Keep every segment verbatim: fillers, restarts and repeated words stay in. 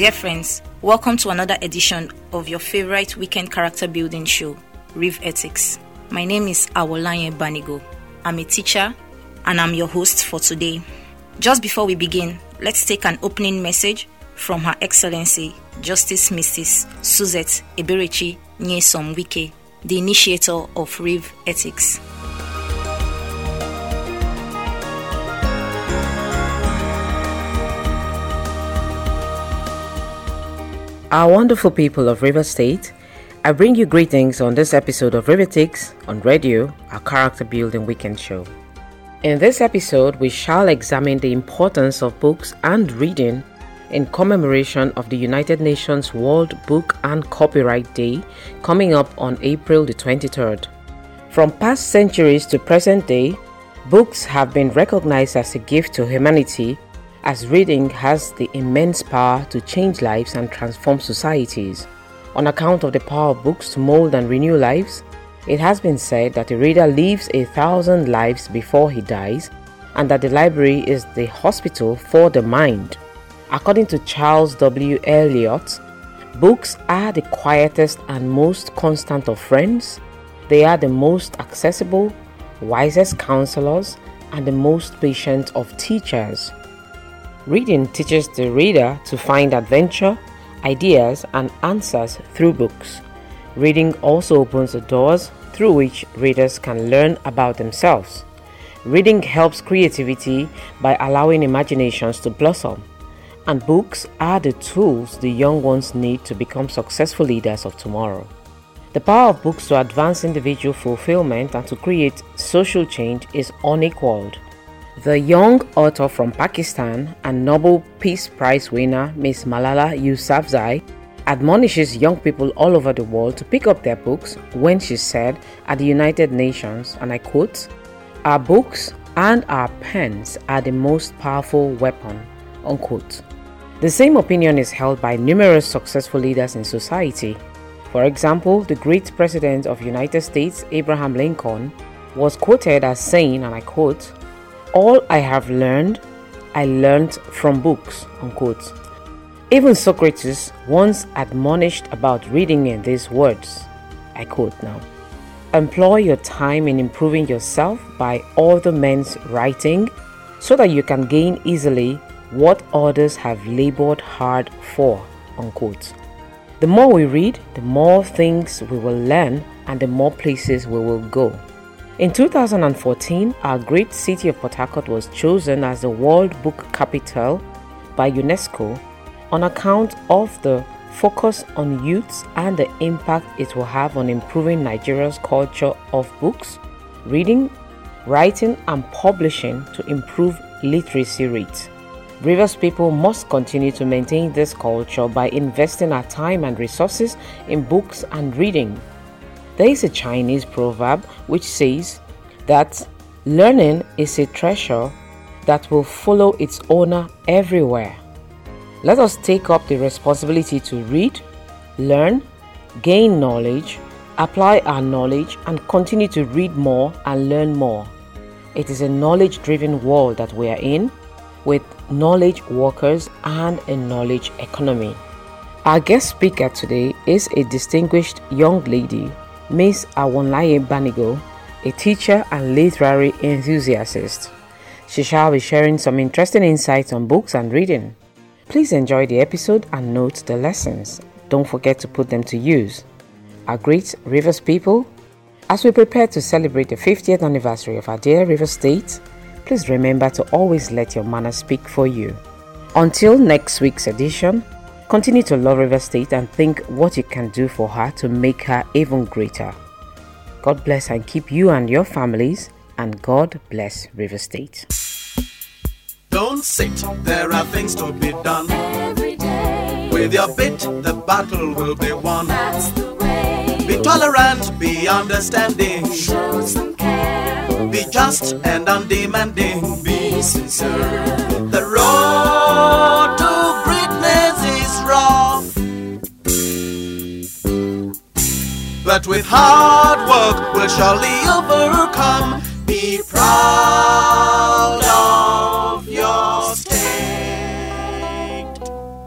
Dear friends, welcome to another edition of your favorite weekend character building show, Riv Ethics. My name is Awolanye Banigo. I'm a teacher and I'm your host for today. Just before we begin, let's take an opening message from Her Excellency Justice Missus Suzette Eberechi Nyesom Wike, the initiator of Riv Ethics. Our wonderful people of River State, I bring you greetings on this episode of Riv Ethics on radio, our character building weekend show. In this episode, we shall examine the importance of books and reading in commemoration of the United Nations World Book and Copyright Day coming up on April the twenty-third. From past centuries to present day, books have been recognized as a gift to humanity, as reading has the immense power to change lives and transform societies. On account of the power of books to mold and renew lives, it has been said that a reader lives a thousand lives before he dies, and that the library is the hospital for the mind. According to Charles W. Eliot, books are the quietest and most constant of friends. They are the most accessible, wisest counselors, and the most patient of teachers. Reading teaches the reader to find adventure, ideas, and answers through books. Reading also opens the doors through which readers can learn about themselves. Reading helps creativity by allowing imaginations to blossom. And books are the tools the young ones need to become successful leaders of tomorrow. The power of books to advance individual fulfillment and to create social change is unequaled. The young author from Pakistan and Nobel Peace Prize winner Miss Malala Yousafzai admonishes young people all over the world to pick up their books when she said at the United Nations, and I quote, "Our books and our pens are the most powerful weapon," unquote. The same opinion is held by numerous successful leaders in society. For example, the great President of the United States, Abraham Lincoln, was quoted as saying, and I quote, "All I have learned, I learned from books," unquote. Even Socrates once admonished about reading in these words, I quote now, "Employ your time in improving yourself by other men's writing so that you can gain easily what others have labored hard for," unquote. The more we read, the more things we will learn and the more places we will go. In two thousand fourteen, our great city of Port Harcourt was chosen as the World Book Capital by UNESCO on account of the focus on youths and the impact it will have on improving Nigeria's culture of books, reading, writing, and publishing to improve literacy rates. Rivers people must continue to maintain this culture by investing our time and resources in books and reading. There is a Chinese proverb which says that learning is a treasure that will follow its owner everywhere. Let us take up the responsibility to read, learn, gain knowledge, apply our knowledge, and continue to read more and learn more. It is a knowledge-driven world that we are in, with knowledge workers and a knowledge economy. Our guest speaker today is a distinguished young lady, Miss Awolanye Banigo, a teacher and literary enthusiast. She shall be sharing some interesting insights on books and reading. Please enjoy the episode and note the lessons. Don't forget to put them to use. Our great Rivers people, as we prepare to celebrate the fiftieth anniversary of our dear River State, please remember to always let your manners speak for you. Until next week's edition, continue to love River State and think what you can do for her to make her even greater. God bless and keep you and your families, and God bless River State. Don't sit, there are things to be done. Every day, with your bit, the battle will be won. That's the way. Be tolerant, be understanding. Show some care. Be just and undemanding. Be sincere. The road to greatness is rough, but with hard work we'll surely overcome. Be proud of your state.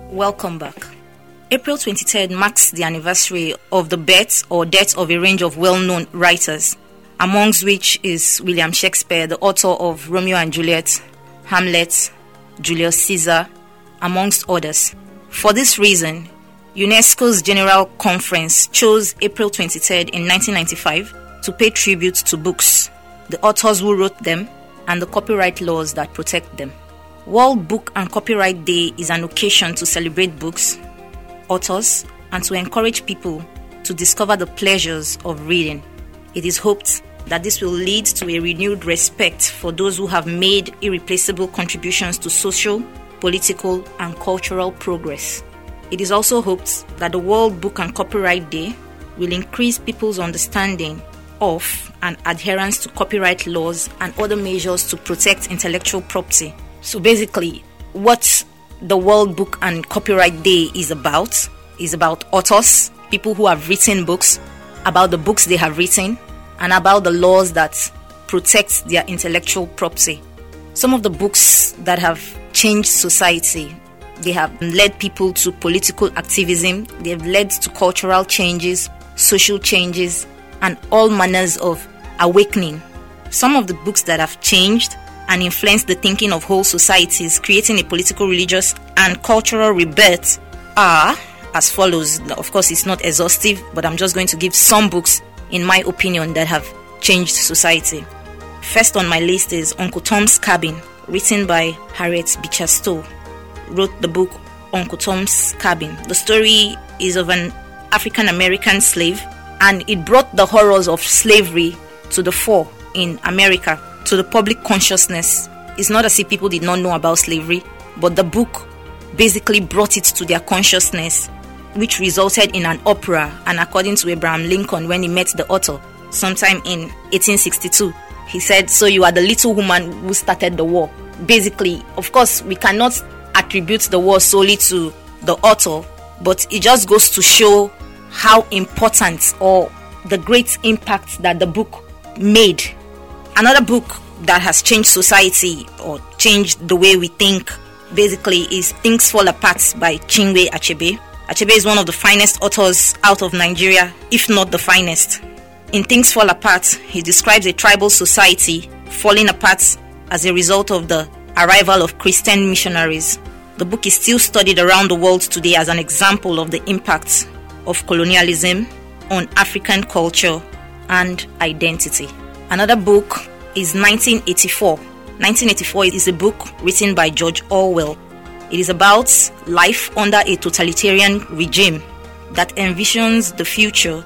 Welcome back. April twenty-third marks the anniversary of the birth or death of a range of well-known writers, amongst which is William Shakespeare, the author of Romeo and Juliet, Hamlet, Julius Caesar, amongst others. For this reason, UNESCO's General Conference chose April twenty-third in nineteen ninety-five to pay tribute to books, the authors who wrote them, and the copyright laws that protect them. World Book and Copyright Day is an occasion to celebrate books, authors, and to encourage people to discover the pleasures of reading. It is hoped that this will lead to a renewed respect for those who have made irreplaceable contributions to social, political, and cultural progress. It is also hoped that the World Book and Copyright Day will increase people's understanding of and adherence to copyright laws and other measures to protect intellectual property. So basically, what the World Book and Copyright Day is about is about authors, people who have written books, about the books they have written, and about the laws that protect their intellectual property. Some of the books that have changed society, they have led people to political activism, they have led to cultural changes, social changes, and all manners of awakening. Some of the books that have changed and influenced the thinking of whole societies, creating a political, religious, and cultural rebirth are as follows. Of course, it's not exhaustive, but I'm just going to give some books, in my opinion, that have changed society. First on my list is Uncle Tom's Cabin, written by Harriet Beecher Stowe. Wrote the book Uncle Tom's Cabin. The story is of an African-American slave, and it brought the horrors of slavery to the fore in America, to the public consciousness. It's not as if people did not know about slavery, but the book basically brought it to their consciousness, which resulted in an opera. And according to Abraham Lincoln, when he met the author sometime in eighteen sixty-two, he said, "So you are the little woman who started the war." Basically, of course, we cannot attribute the war solely to the author, but it just goes to show how important or the great impact that the book made. Another book that has changed society or changed the way we think basically is Things Fall Apart by Chinwe Achebe. Achebe is one of the finest authors out of Nigeria, if not the finest. In Things Fall Apart, he describes a tribal society falling apart as a result of the arrival of Christian missionaries. The book is still studied around the world today as an example of the impact of colonialism on African culture and identity. Another book is nineteen eighty-four. nineteen eighty-four is a book written by George Orwell. It is about life under a totalitarian regime that envisions the future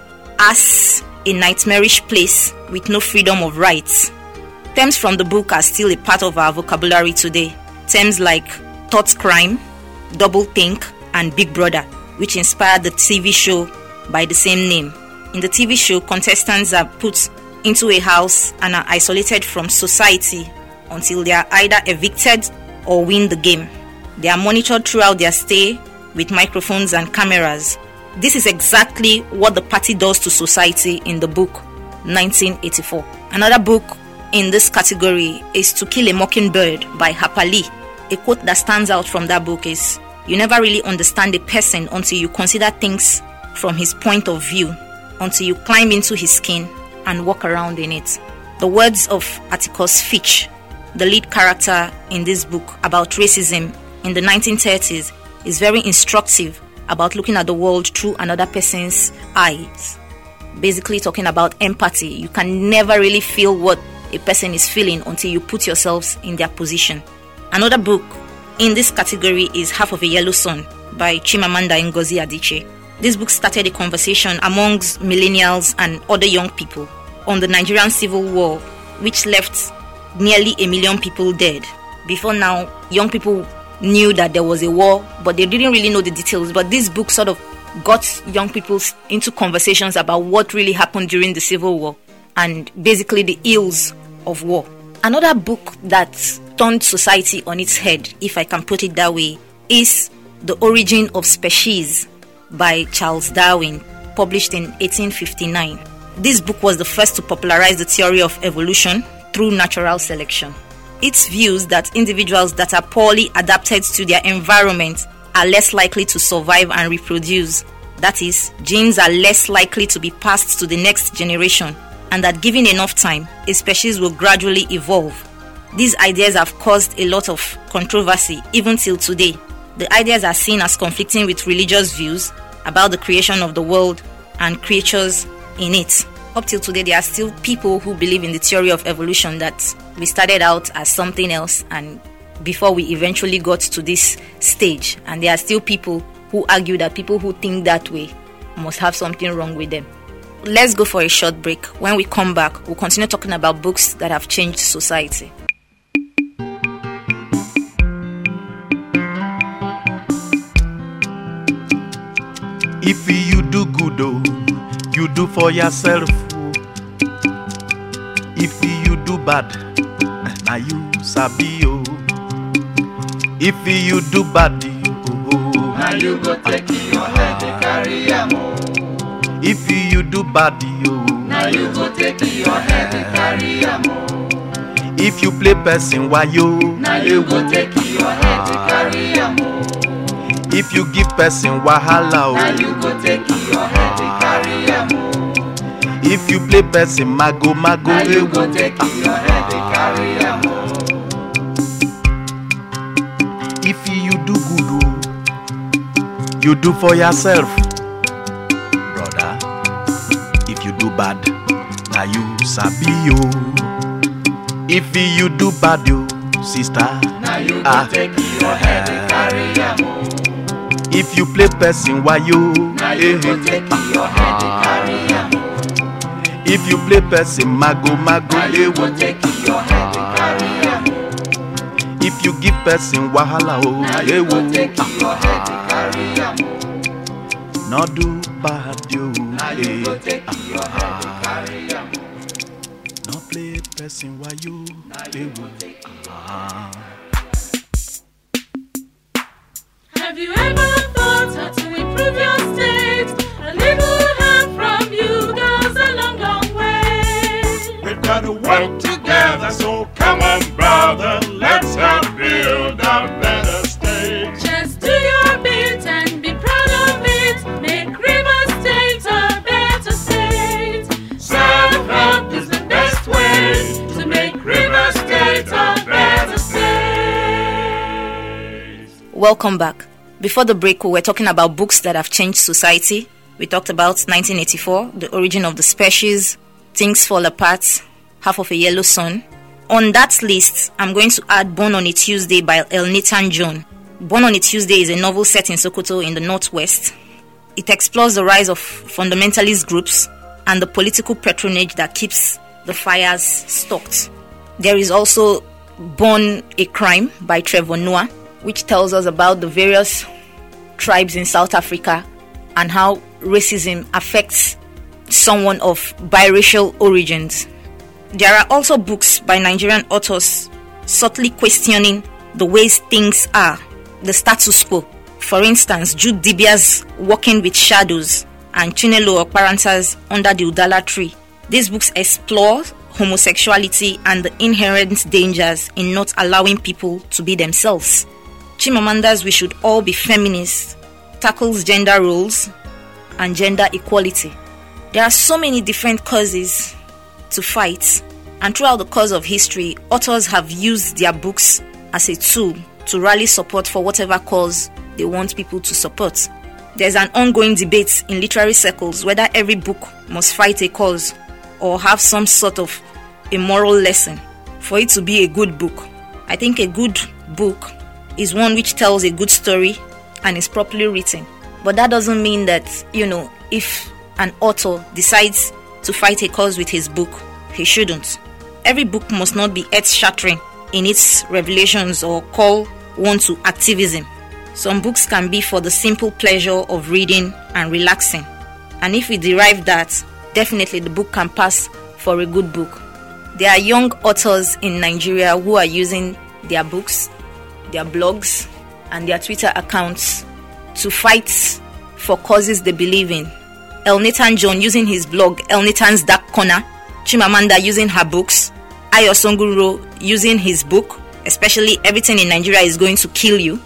as a nightmarish place with no freedom of rights. Terms from the book are still a part of our vocabulary today. Terms like thought crime, doublethink, and Big Brother, which inspired the T V show by the same name. In the T V show, contestants are put into a house and are isolated from society until they are either evicted or win the game. They are monitored throughout their stay with microphones and cameras. This is exactly what the party does to society in the book nineteen eighty-four. Another book in this category is To Kill a Mockingbird by Harper Lee. A quote that stands out from that book is, "You never really understand a person until you consider things from his point of view, until you climb into his skin and walk around in it." The words of Atticus Finch, the lead character in this book about racism in the nineteen thirties, is very instructive about looking at the world through another person's eyes. Basically talking about empathy. You can never really feel what a person is feeling until you put yourselves in their position. Another book in this category is Half of a Yellow Sun by Chimamanda Ngozi Adichie. This book started a conversation amongst millennials and other young people on the Nigerian Civil War, which left nearly a million people dead. Before now, young people knew that there was a war, but they didn't really know the details. But this book sort of got young people into conversations about what really happened during the Civil War and basically the ills of war. Another book that turned society on its head, if I can put it that way, is The Origin of Species by Charles Darwin, published in eighteen fifty-nine. This book was the first to popularize the theory of evolution through natural selection. It views that individuals that are poorly adapted to their environment are less likely to survive and reproduce. That is, genes are less likely to be passed to the next generation, and that given enough time, a species will gradually evolve. These ideas have caused a lot of controversy even till today. The ideas are seen as conflicting with religious views about the creation of the world and creatures in it. Up till today, there are still people who believe in the theory of evolution, that we started out as something else and before we eventually got to this stage. And there are still people who argue that people who think that way must have something wrong with them. Let's go for a short break. When we come back, we'll continue talking about books that have changed society. If you do good, oh, you do for yourself. Oh. If you do bad, now you sabi, oh. If you do bad, oh, now you go take your head and carry am. If you do bad, oh, now you go take your head and carry am. If you play person, why you? Now you go take your head and carry am. If you give person wahala, oh, now you go take your head and carry am. If you play person mago mago, now you go take your head and carry am. If you do good, oh, you do for yourself, brother. If you do bad, now you sabi, oh. If you do bad, oh, sister, now you ah, go take your head and carry am. if you play person, why you? Now you go take your head and carry am. If you play person mago mago, now you go take your head and carry am. If you give person wahala, oh, now you go take your head and carry am. no do bad, you. Now you go take your head and carry am. No play person, why you? Now you go take Ah. Have you ever thought how to improve your state? A little help from you goes a long, long way. We've got to work together, so come on, brother, let's help build a better state. Just do your bit and be proud of it. Make River State a better state. Self-help is the best way To make River State a better state. Welcome back. Before the break, we were talking about books that have changed society. We talked about nineteen eighty-four, The Origin of the Species, Things Fall Apart, Half of a Yellow Sun. On that list, I'm going to add Born on a Tuesday by Elnathan John. Born on a Tuesday is a novel set in Sokoto in the Northwest. It explores the rise of fundamentalist groups and the political patronage that keeps the fires stoked. There is also Born a Crime by Trevor Noah, which tells us about the various tribes in South Africa and how racism affects someone of biracial origins. There are also books by Nigerian authors subtly questioning the ways things are, the status quo. For instance, Jude Dibia's Walking with Shadows and Chinelo Okparanta's Under the Udala Tree. These books explore homosexuality and the inherent dangers in not allowing people to be themselves. Chimamanda's We Should All Be Feminists tackles gender roles and gender equality. There are so many different causes to fight, and throughout the course of history, authors have used their books as a tool to rally support for whatever cause they want people to support. There's an ongoing debate in literary circles whether every book must fight a cause or have some sort of a moral lesson for it to be a good book. I think a good book is one which tells a good story and is properly written. But that doesn't mean that, you know, if an author decides to fight a cause with his book, he shouldn't. Every book must not be earth-shattering in its revelations or call one to activism. Some books can be for the simple pleasure of reading and relaxing. And if we derive that, definitely the book can pass for a good book. There are young authors in Nigeria who are using their books, their blogs, and their Twitter accounts to fight for causes they believe in. Elnathan John using his blog, Elnathan's Dark Corner, Chimamanda using her books, Ayo Songuro using his book, especially Everything in Nigeria is Going to Kill You,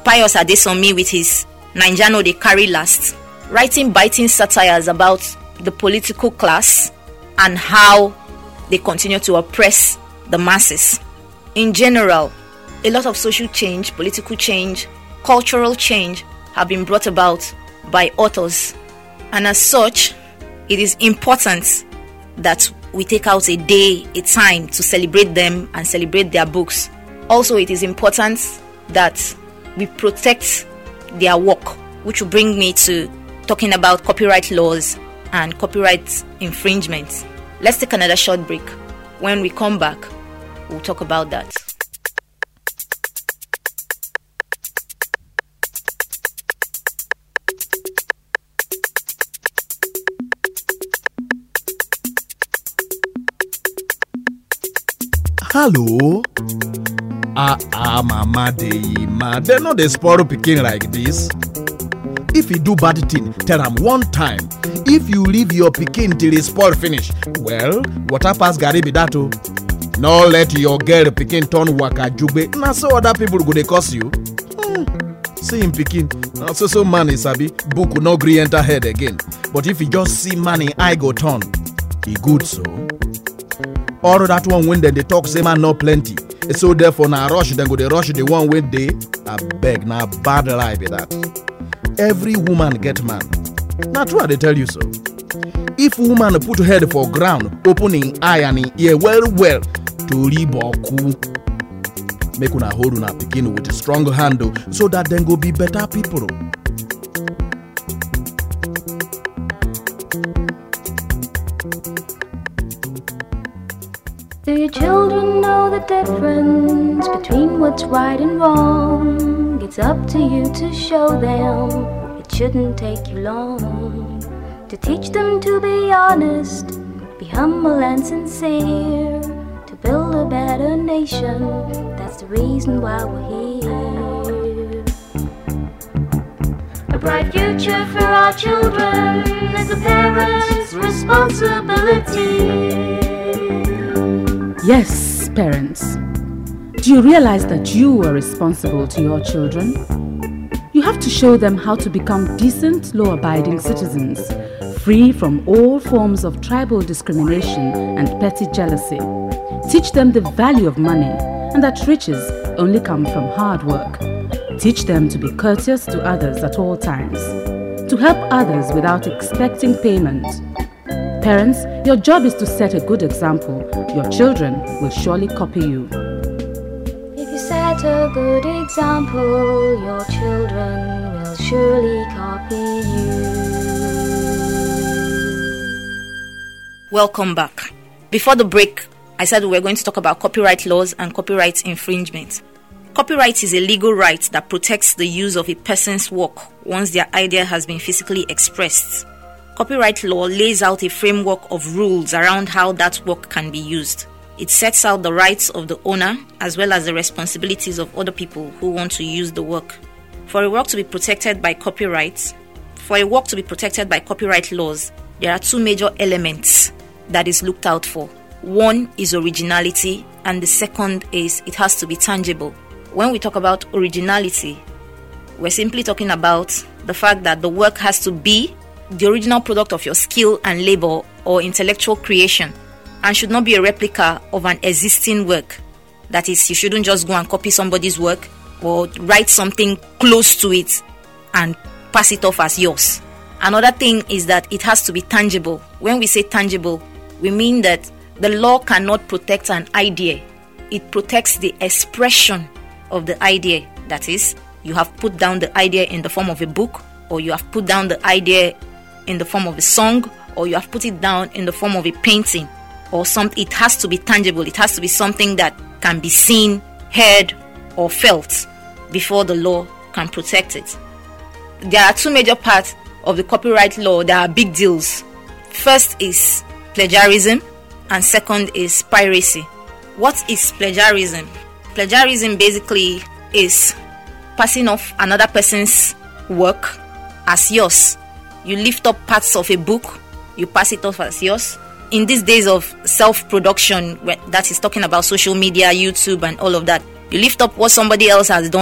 Pius Adesomi with his Naija No Dey Carry Last, writing biting satires about the political class and how they continue to oppress the masses. In general, a lot of social change, political change, cultural change have been brought about by authors. And as such, it is important that we take out a day, a time to celebrate them and celebrate their books. Also, it is important that we protect their work, which will bring me to talking about copyright laws and copyright infringements. Let's take another short break. When we come back, we'll talk about that. Hello? Ah, ah, mama dey, ma. They no dey spoil pikin like this. If you do bad thing, tell am one time. If you leave your pikin till e spoil finish, well, water pass garri be that o. No let your girl pikin turn waka jugbe. Na so other people go dey curse you. Hmm. See him pikin. Na so so man is sabi. Book no gree enter head again. But if you just see man, him eye go turn. E good so. All that one when dem dey talk say man no plenty. So therefore na rush dem go dey rush the one wey dey. Abeg na bad lie be that. Every woman get man. Na true I dey tell you so. If woman put head for ground, open him eye and him ear well well, tori boku. Make una hold una pikin with a strong handle so that dem go be better people. Do your children know the difference between what's right and wrong? It's up to you to show them. It shouldn't take you long to teach them to be honest, be humble and sincere, to build a better nation. That's the reason why we're here. A bright future for our children is a parent's responsibility. Yes, parents. Do you realize that you are responsible to your children? You have to show them how to become decent, law-abiding citizens, free from all forms of tribal discrimination and petty jealousy. Teach them the value of money and that riches only come from hard work. Teach them to be courteous to others at all times, to help others without expecting payment. Parents, your job is to set a good example. Your children will surely copy you. If you set a good example, your children will surely copy you. Welcome back. Before the break, I said we were going to talk about copyright laws and copyright infringement. Copyright is a legal right that protects the use of a person's work once their idea has been physically expressed. Copyright law lays out a framework of rules around how that work can be used. It sets out the rights of the owner as well as the responsibilities of other people who want to use the work. For a work to be protected by copyright, for a work to be protected by copyright laws, there are two major elements that is looked out for. One is originality, and the second is it has to be tangible. When we talk about originality, we're simply talking about the fact that the work has to be the original product of your skill and labor or intellectual creation and should not be a replica of an existing work. That is, you shouldn't just go and copy somebody's work or write something close to it and pass it off as yours. Another thing is that it has to be tangible. When we say tangible, we mean that the law cannot protect an idea. It protects the expression of the idea. That is, you have put down the idea in the form of a book, or you have put down the idea in the form of a song, or you have put it down in the form of a painting or something. It has to be tangible. It has to be something that can be seen, heard, or felt before the law can protect it. There are two major parts of the copyright law that are big deals. First is plagiarism, and second is piracy. What is plagiarism? Plagiarism basically is passing off another person's work as yours. You lift up parts of a book, you pass it off as yours. In these days of self-production, that is talking about social media, YouTube and all of that, you lift up what somebody else has done,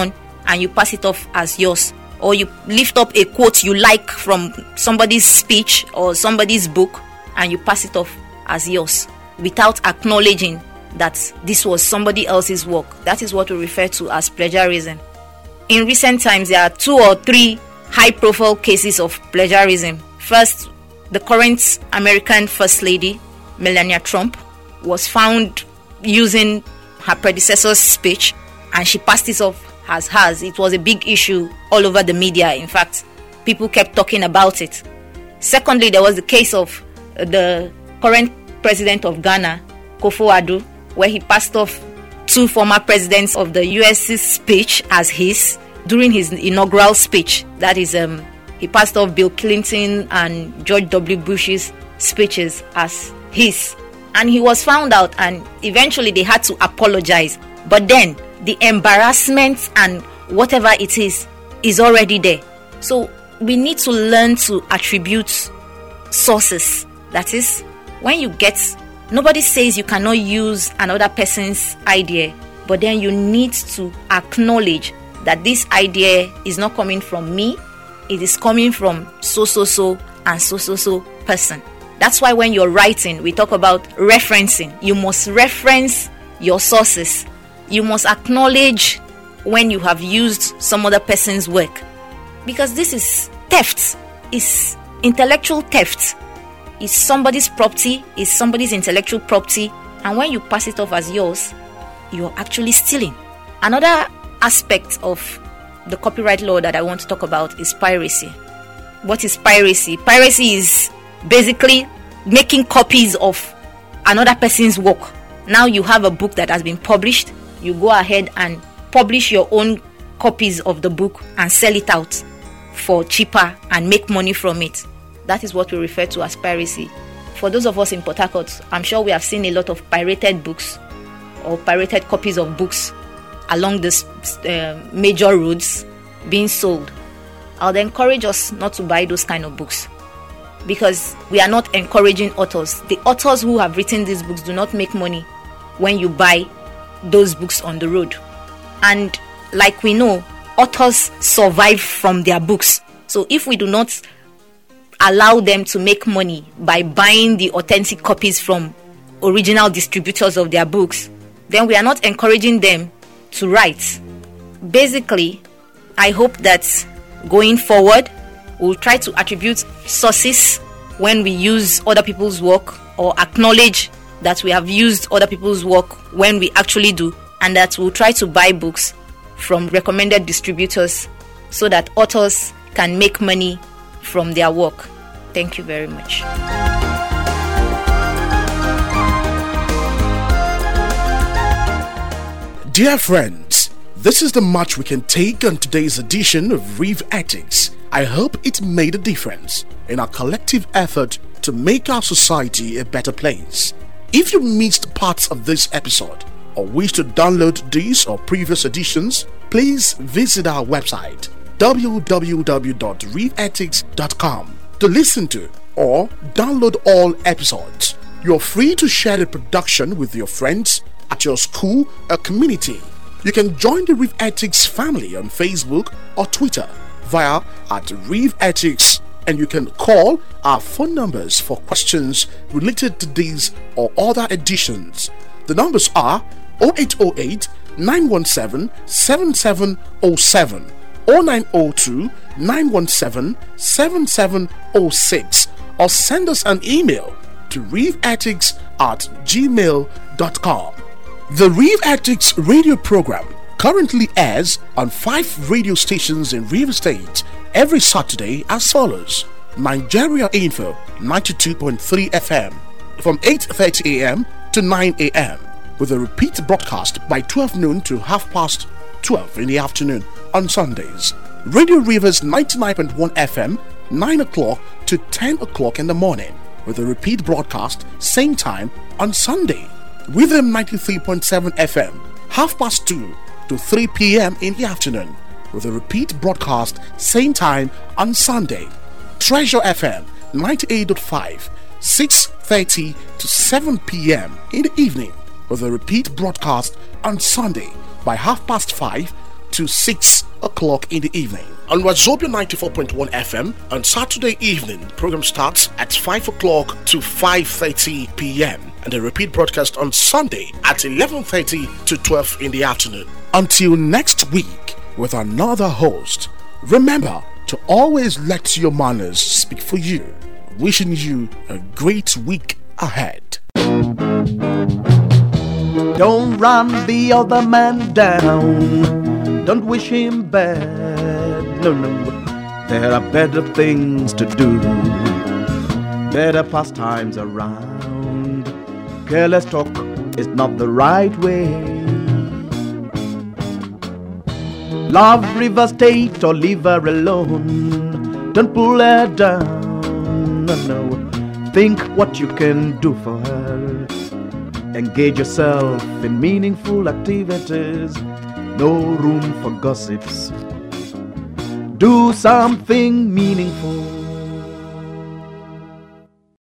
and you pass it off as yours, or you lift up a quote you like from somebody's speech or somebody's book and you pass it off as yours without acknowledging that this was somebody else's work. That is what we refer to as plagiarism. In recent times, there are two or three high-profile cases of plagiarism. First, the current American First Lady, Melania Trump, was found using her predecessor's speech, and she passed it off as hers. It was a big issue all over the media. In fact, people kept talking about it. Secondly, there was the case of the current president of Ghana, Akufo-Addo, where he passed off two former presidents of the U S's speech as his during his inaugural speech. That is, um, he passed off Bill Clinton and George W. Bush's speeches as his. And he was found out, and eventually they had to apologize. But then the embarrassment and whatever it is is already there. So we need to learn to attribute sources. That is, when you get, nobody says you cannot use another person's idea, but then you need to acknowledge that this idea is not coming from me, it is coming from so so so and so so so person. That's why when you're writing, we talk about referencing. You must reference your sources. You must acknowledge when you have used some other person's work, because this is theft. It's intellectual theft. It's somebody's property, it's somebody's intellectual property, and when you pass it off as yours, you're actually stealing. Another aspect of the copyright law that I want to talk about is piracy. What is piracy? Piracy is basically making copies of another person's work. Now you have a book that has been published, you go ahead and publish your own copies of the book and sell it out for cheaper and make money from it. That is what we refer to as piracy. For those of us in Port Harcourt, I'm sure we have seen a lot of pirated books or pirated copies of books along the uh, major roads being sold. I would encourage us not to buy those kind of books, because we are not encouraging authors. The authors who have written these books do not make money when you buy those books on the road. And like we know, authors survive from their books. So if we do not allow them to make money by buying the authentic copies from original distributors of their books, then we are not encouraging them to write. Basically, I hope that going forward, we'll try to attribute sources when we use other people's work, or acknowledge that we have used other people's work when we actually do, and that we'll try to buy books from recommended distributors so that authors can make money from their work. Thank you very much. Dear friends, this is the much we can take on today's edition of Reeve Ethics. I hope it made a difference in our collective effort to make our society a better place. If you missed parts of this episode or wish to download these or previous editions, please visit our website w w w dot reeve ethics dot com to listen to or download all episodes. You're free to share the production with your friends at your school or community. You can join the Reeve Ethics family on Facebook or Twitter via at Reeve Ethics, and you can call our phone numbers for questions related to these or other editions. The numbers are zero eight zero eight, nine one seven, seven seven zero seven, zero nine zero two, nine one seven, seven seven zero six, or send us an email to reeveethics at gmail dot com. The Reeve Ethics radio program currently airs on five radio stations in Rivers State every Saturday as follows: Nigeria Info ninety-two point three F M from eight thirty a m to nine a m, with a repeat broadcast by twelve noon to half past twelve in the afternoon on Sundays. Radio Rivers ninety-nine point one F M, nine o'clock to ten o'clock in the morning, with a repeat broadcast same time on Sunday. Rhythm ninety-three point seven F M, half past two to three p m in the afternoon, with a repeat broadcast same time on Sunday. Treasure F M ninety-eight point five, six thirty to seven p m in the evening, with a repeat broadcast on Sunday by half past five to six o'clock in the evening. On Wazobia ninety-four point one F M, on Saturday evening, the program starts at five o'clock to five thirty p.m. and the repeat broadcast on Sunday at eleven thirty to twelve in the afternoon. Until next week with another host, remember to always let your manners speak for you. Wishing you a great week ahead. Don't run the other man down. Don't wish him bad. No, no. There are better things to do. Better pastimes around. Careless talk is not the right way. Love River State or leave her alone. Don't pull her down. No, no. Think what you can do for her. Engage yourself in meaningful activities. No room for gossips. Do something meaningful.